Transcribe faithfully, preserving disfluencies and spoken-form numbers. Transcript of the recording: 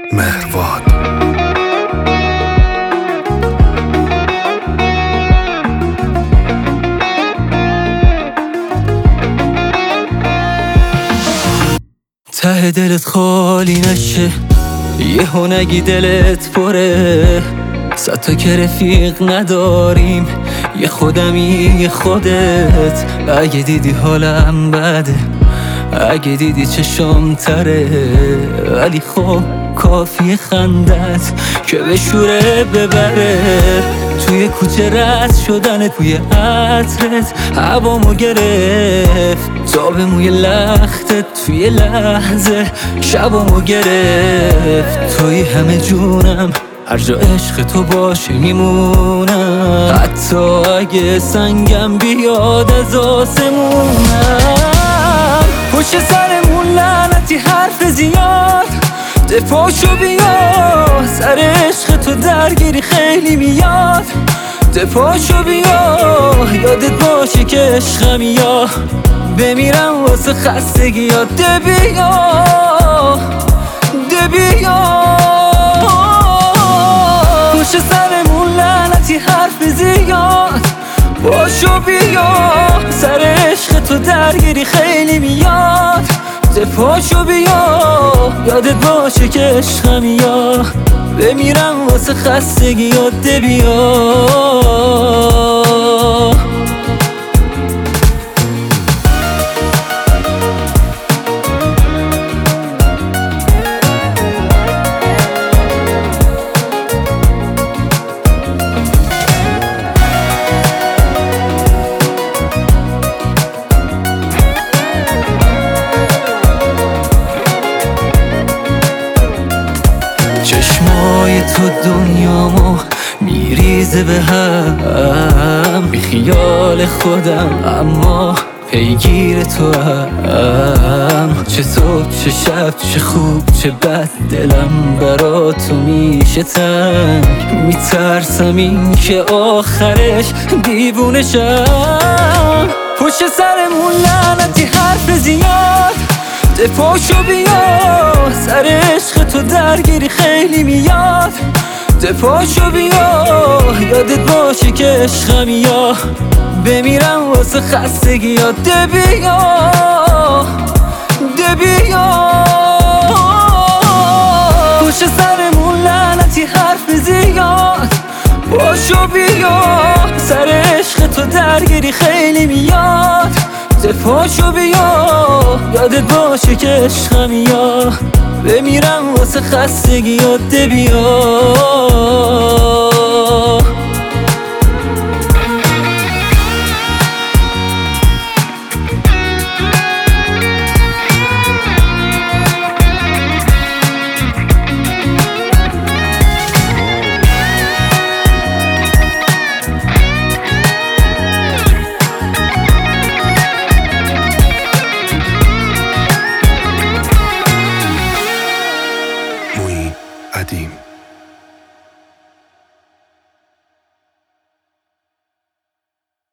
مهرواد. ته دلت خالی نشه، یهو نگی دلت پره. صد تا که رفیق نداریم، یه خودمی یه خودت. اگه دیدی حالم بده، اگه دیدی چشم تره، ولی خب کافی خندت که به شوره ببره. توی کوچه رد شدن توی عطرت هوامو گرفت، تا به موی لختت توی لحظه شبامو گرفت. توی همه جونم، هر جا عشق تو باشه میمونم، حتی اگه سنگم بیاد از آسمونم. پشت سرمون لعنتی حرف زیاد، دپاشو بیا، سر عشق تو درگیری خیلی میاد. دپاشو بیا، یادت باشه که عشقم یا بمیرم واسه خستگی یاد. ده بیا ده بیا، پشت سرمون لعنتی حرف زیاد. پاشو بیا، سر عشق تو درگیری خیلی میاد. پاشو بیا، یادت باشه که عشقم یا بمیرم واسه خستگی یاد. ده بیا. چشمای تو دنیامو میریزه به هم، بی خیال خودم اما پیگیر تو هم. چه صبح چه شب چه خوب چه بد، دلم برا تو میشه تنگ. میترسم این که آخرش دیوونه شم. پشت سرمون لعنتی حرف زیاد، دپاشو بیا، سر عشق تو درگیری خیلی میاد. دپاشو بیا، یادت باشه که عشقم یا بمیرم واسه خستگی یاد. ده بیا ده بیا، پشت سرمون لعنتی حرف زیاد. پاشو بیا، سر عشق تو درگیری خیلی میاد. پاشو بیا، یادت باشه که عشقم یا بمیرم واسه خستگی یاد. ده بیا.